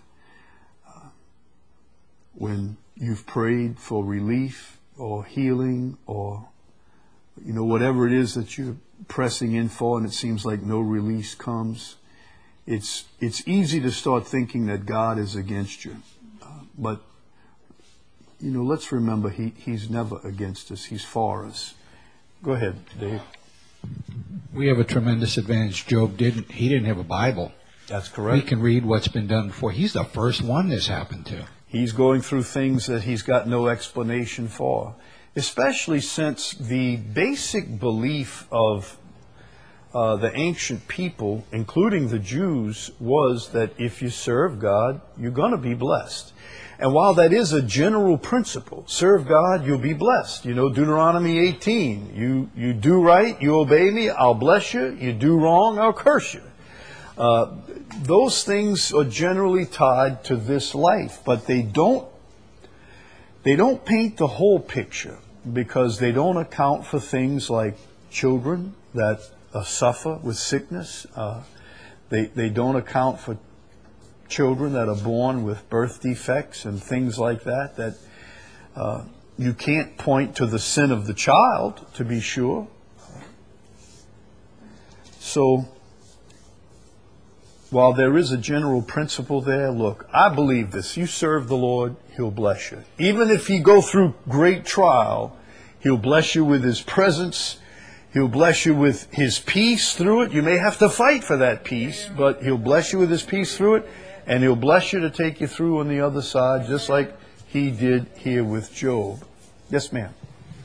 When you've prayed for relief or healing or, you know, whatever it is that you're pressing in for, and it seems like no release comes, it's easy to start thinking that God is against you. But, you know, let's remember he's never against us. He's for us. Go ahead, Dave. We have a tremendous advantage. Job didn't have a Bible. That's correct. We can read what's been done before. He's the first one this happened to. He's going through things that he's got no explanation for, especially since the basic belief of the ancient people, including the Jews, was that if you serve God, you're going to be blessed. And while that is a general principle, serve God, you'll be blessed. You know, Deuteronomy 18, you do right, you obey me, I'll bless you. You do wrong, I'll curse you. Those things are generally tied to this life, but they don't paint the whole picture, because they don't account for things like children that suffer with sickness. They don't account for children that are born with birth defects and things like that you can't point to the sin of the child, to be sure. So, while there is a general principle there, look, I believe this. You serve the Lord, He'll bless you. Even if you go through great trial, He'll bless you with His presence. He'll bless you with His peace through it. You may have to fight for that peace, but He'll bless you with His peace through it. And He'll bless you to take you through on the other side, just like He did here with Job. Yes, ma'am.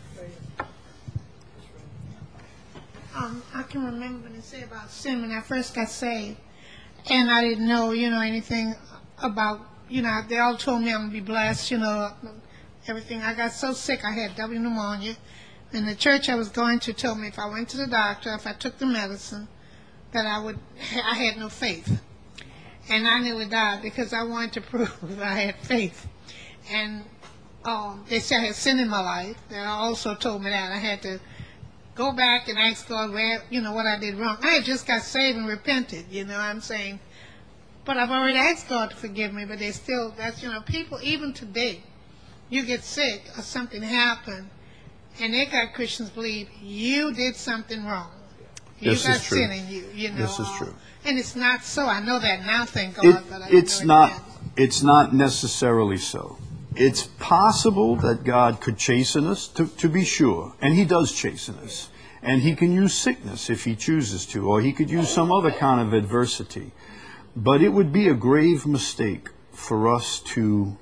I can remember when they say about sin when I first got saved. And I didn't know, anything about, they all told me I'm going to be blessed, everything. I got so sick, I had double pneumonia. And the church I was going to told me if I went to the doctor, if I took the medicine, that I had no faith. And I nearly died because I wanted to prove that I had faith. And they said I had sin in my life. They also told me that I had to go back and ask God where, what I did wrong. I had just got saved and repented, I'm saying. But I've already asked God to forgive me, but they still, people, even today, you get sick or something happened, And they got Christians believe you did something wrong. You This got is true. sin in you, you know. This is true. And it's not so. I know that now, thank God. But I It's didn't know it not. then. It's not necessarily so. It's possible that God could chasten us, to be sure, and He does chasten us. And He can use sickness if He chooses to, or He could use some other kind of adversity. But it would be a grave mistake for us to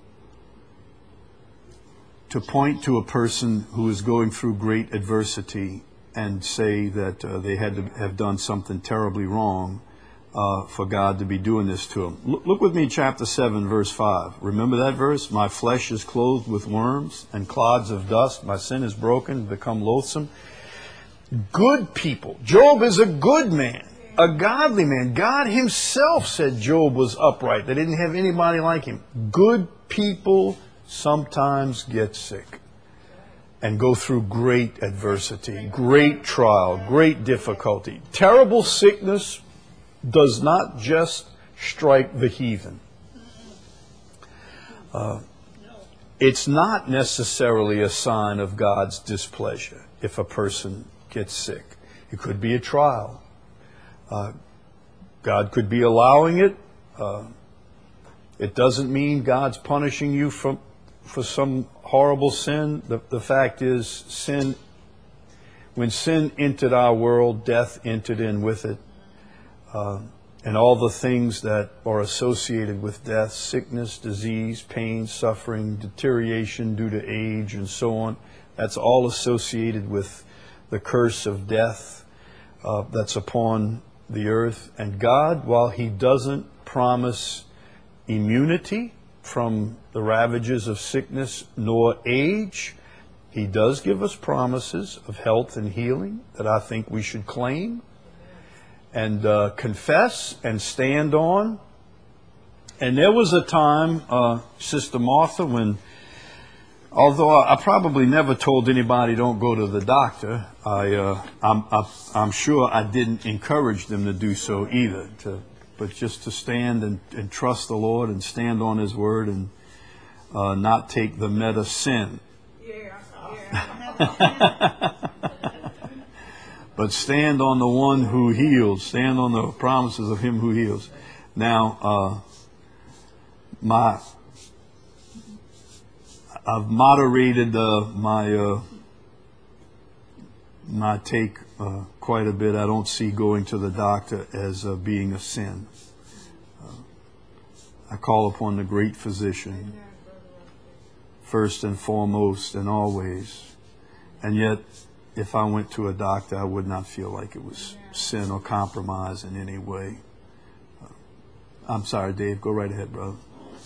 point to a person who is going through great adversity and say that they had to have done something terribly wrong for God to be doing this to them. Look with me, chapter 7, verse 5. Remember that verse? My flesh is clothed with worms and clods of dust. My sin is broken, become loathsome. Good people. Job is a good man, a godly man. God Himself said Job was upright. They didn't have anybody like him. Good people sometimes get sick and go through great adversity, great trial, great difficulty. Terrible sickness does not just strike the heathen. It's not necessarily a sign of God's displeasure if a person gets sick. It could be a trial. God could be allowing it. It doesn't mean God's punishing you for some horrible sin. The fact is, sin, when sin entered our world, death entered in with it. And all the things that are associated with death, sickness, disease, pain, suffering, deterioration due to age, and so on, that's all associated with the curse of death that's upon the earth. And God, while He doesn't promise immunity from the ravages of sickness nor age, He does give us promises of health and healing that I think we should claim and confess and stand on. And there was a time, Sister Martha, when, although I probably never told anybody don't go to the doctor, I'm sure I didn't encourage them to do so either, but just to stand and trust the Lord and stand on His word and not take the medicine. But stand on the one who heals. Stand on the promises of Him who heals. Now, I've moderated my take quite a bit. I don't see going to the doctor as being a sin. I call upon the great physician first and foremost and always. And yet, if I went to a doctor, I would not feel like it was sin or compromise in any way. I'm sorry, Dave. Go right ahead, brother.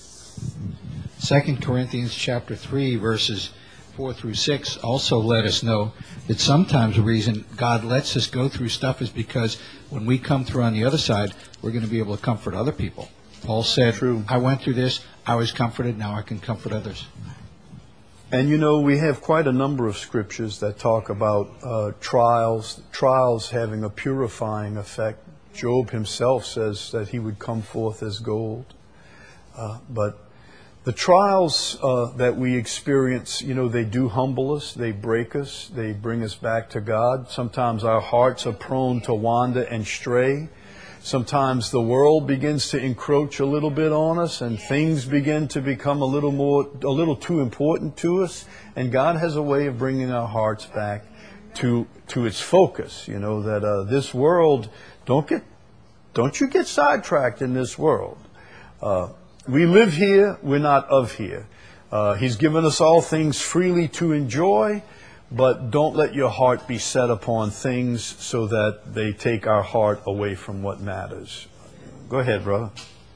2 Corinthians chapter 3, verses 4 through 6 also let us know that sometimes the reason God lets us go through stuff is because when we come through on the other side, we're going to be able to comfort other people. Paul said, True. I went through this, I was comforted, now I can comfort others. And you know, we have quite a number of scriptures that talk about trials having a purifying effect. Job himself says that he would come forth as gold. But the trials that we experience, you know, they do humble us, they break us, they bring us back to God. Sometimes our hearts are prone to wander and stray. Sometimes the world begins to encroach a little bit on us and things begin to become a little too important to us. And God has a way of bringing our hearts back to its focus. You know, that this world, don't you get sidetracked in this world. We live here, we're not of here. He's given us all things freely to enjoy. But don't let your heart be set upon things so that they take our heart away from what matters. Go ahead, brother.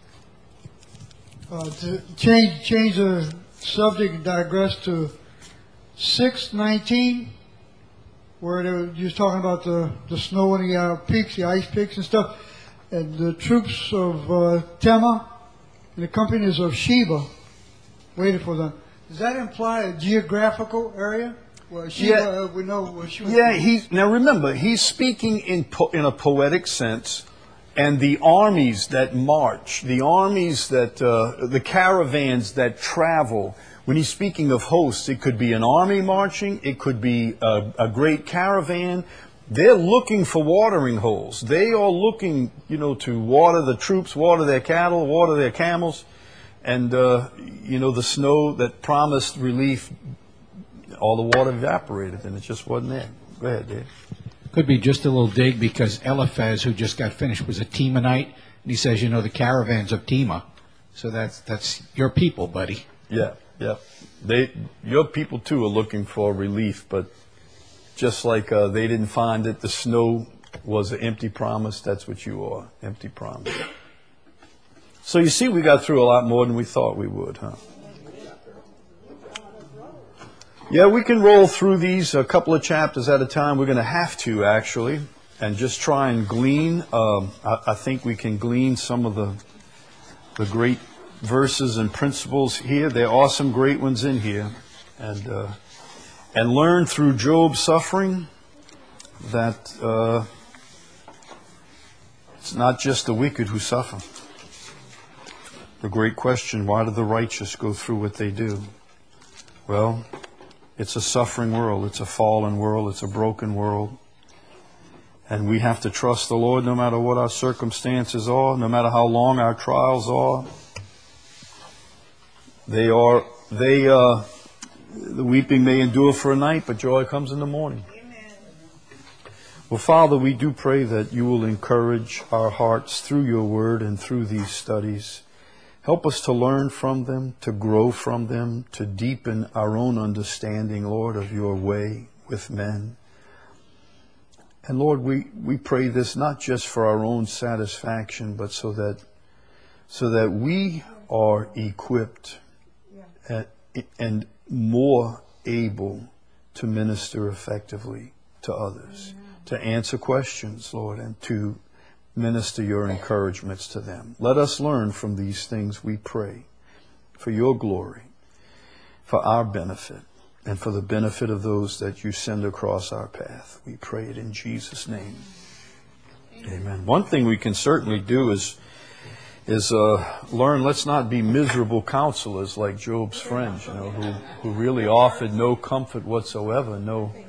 To change the subject and digress to 6:19, where you was talking about the snow and the peaks, the ice peaks and stuff, and the troops of Tema and the companies of Sheba waited for them. Does that imply a geographical area? Well, Sheba, we know where she was. Yeah, now remember, he's speaking in a poetic sense, and the armies that march, the armies that, the caravans that travel when he's speaking of hosts, it could be an army marching, it could be a great caravan. They're looking for watering holes. They are looking, to water the troops, water their cattle, water their camels. And, the snow that promised relief, all the water evaporated and it just wasn't there. Go ahead, Dave. Could be just a little dig because Eliphaz, who just got finished, was a Temanite. And he says, the caravans of Tema. So that's your people, buddy. Yeah. Your people, too, are looking for relief, but just like they didn't find it, the snow was an empty promise. That's what you are, empty promise. So you see, we got through a lot more than we thought we would, huh? Yeah, we can roll through these a couple of chapters at a time. We're going to have to, actually, and just try and glean. I think we can glean some of the great verses and principles here. There are some great ones in here. And learn through Job's suffering that it's not just the wicked who suffer. The great question, why do the righteous go through what they do? Well, it's a suffering world. It's a fallen world. It's a broken world. And we have to trust the Lord no matter what our circumstances are, no matter how long our trials are. The weeping may endure for a night, but joy comes in the morning. Amen. Well, Father, we do pray that you will encourage our hearts through your word and through these studies. Help us to learn from them, to grow from them, to deepen our own understanding, Lord, of your way with men. And Lord, we pray this not just for our own satisfaction, but so that we are equipped and more able to minister effectively to others, to answer questions, Lord, and to minister your encouragements to them. Let us learn from these things, we pray, for your glory, for our benefit, and for the benefit of those that you send across our path. We pray it in Jesus' name. Amen. One thing we can certainly do is learn, let's not be miserable counselors like Job's friends, who really offered no comfort whatsoever, no